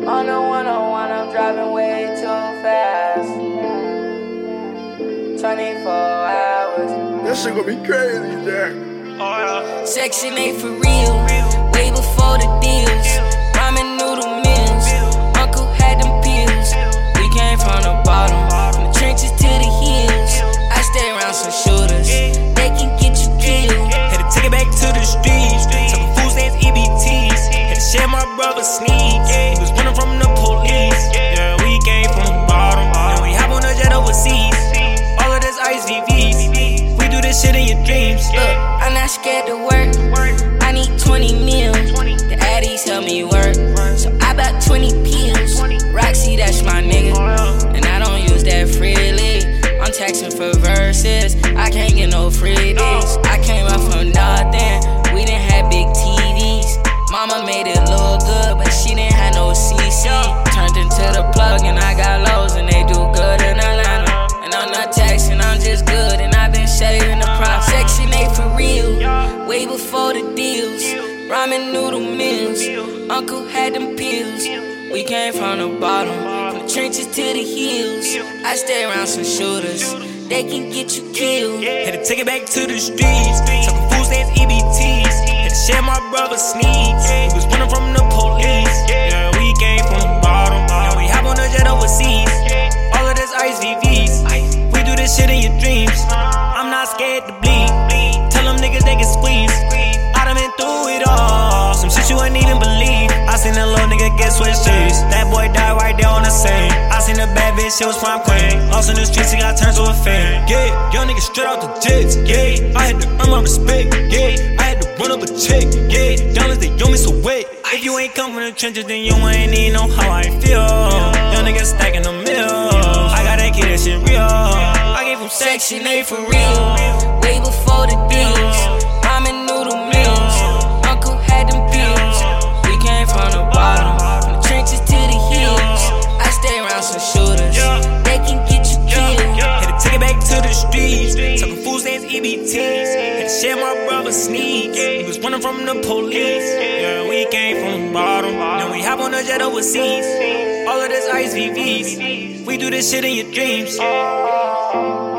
On the 101, I'm driving way too fast. 24 hours. That shit gonna be crazy, Jack. Section 8 for real, way before the deals. Ramen noodle meals, uncle had them pills. We came from the bottom, from the trenches to the hills. I stay around some shooters, they can get you killed. Had to take it back to the streets, talking food stamps, EBTs. Had to share my brother's sneaks, he was running from the police. Yeah, we came from the bottom, and we hop on a jet overseas. All of this ice VVs, we do this shit in your dreams. Look, I'm not scared to work, I need 20 mil. The addies help me work, so I bought 20 pills. Roxy, that's my nigga, and I don't use that freely. I'm texting for verses, I can't get no freebies. I came up from nothing, we didn't have big TVs. Mama made it look good, but she didn't have no CC. Turned into the plug and I got lows and they do good in Atlanta. And I'm not texting, I'm just good and I've been shaving the prop. Section 8 for real, way before the deals. Ramen noodle meals, uncle had them pills. We came from the bottom, from the trenches to the hills. I stay around some shooters, they can get you killed. Had to take it back to the streets, talking food stamps, EBTs. Had to share my brother's sneaks, he was running from the police. Yeah, we came from the bottom, and we hop on a jet overseas. All of this ice VVs, we do this shit in your dreams. I'm not scared to bleed, tell them niggas they can squeeze. I done been through it all, some shit you wouldn't even believe. I seen a little nigga get switched shades, that boy died right there on the scene. I seen a bad bitch, she was prime queen. Lost in the streets, he got turned to a fan. Yeah, young nigga straight out the jets. Yeah, I had to earn my respect. Yeah, I had to run up a check. Yeah, dollars they owe me so wet. If you ain't come from the trenches, then you ain't even know how I feel. Young nigga stacking the mill, I got that kid, that shit real. I gave him Section 8 for real, way before the deals. Ramen noodle meals, uncle had them pills. We came from the bottom, from the trenches to the hills. I stay around some shooters, they can get you killed. Had to take it back to the streets, talking food stamps, EBTs. Had to share my brother's sneaks, he was running from the police. Yeah, we came from the bottom, now we hop on a jet overseas. All of this ice VVs, we do this shit in your dreams.